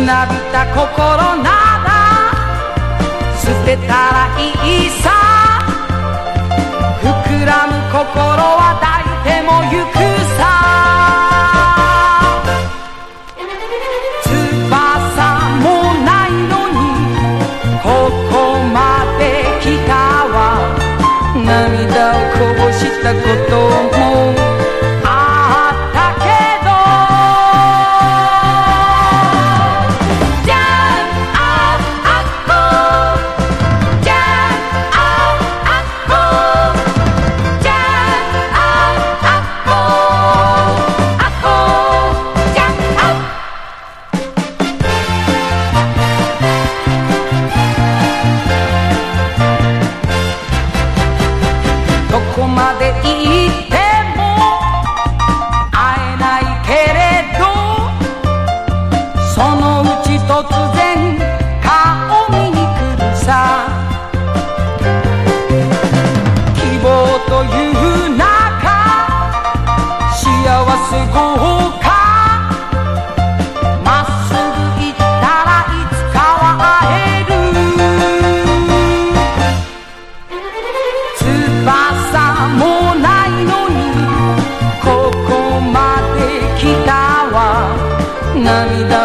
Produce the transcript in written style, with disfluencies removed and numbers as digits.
船びた心なら捨てたらいいさ。膨らむ心は抱いてもゆくさ。翼もないのにここまで来たわ。涙をこぼしたこともあったけど、じゃああっこ、じゃああっこ、じゃああっこ、あっこ、じゃあどこまで行っても会えないけれど、そのうち突然顔見に来るさ。希望という中幸せ豪華、まっすぐ行ったらいつかは会える。翼もないのにここまで来たわ。涙